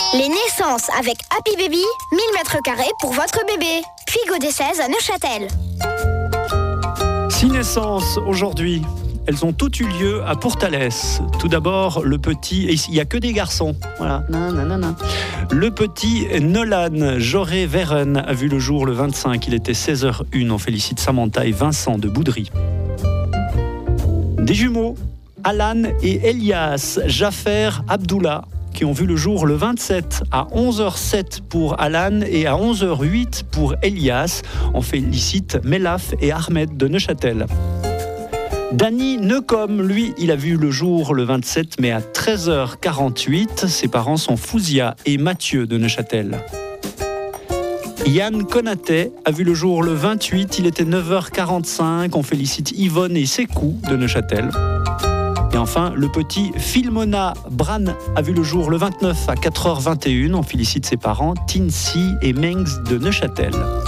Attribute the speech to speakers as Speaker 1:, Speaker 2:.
Speaker 1: Les naissances avec Happy Baby, 1000 m² pour votre bébé. Puy des 16 à Neuchâtel.
Speaker 2: 6 naissances aujourd'hui. Elles ont toutes eu lieu à Pourtalès. Tout d'abord, le petit... Et il n'y a que des garçons. Voilà. Le petit Nolan Joré Veren a vu le jour le 25. Il était 16h01. On félicite Samantha et Vincent de Boudry. Des jumeaux, Alan et Elias Jaffer Abdullah, qui ont vu le jour le 27 à 11h07 pour Alan et à 11h08 pour Elias. On félicite Melaf et Ahmed de Neuchâtel. Danny Neucom, lui, il a vu le jour le 27, mais à 13h48. Ses parents sont Fouzia et Mathieu de Neuchâtel. Yann Konaté a vu le jour le 28, il était 9h45. On félicite Yvonne et Sekou de Neuchâtel. Et enfin, le petit Philmona Bran a vu le jour le 29 à 4h21. On félicite ses parents Tinsi et Mengs de Neuchâtel.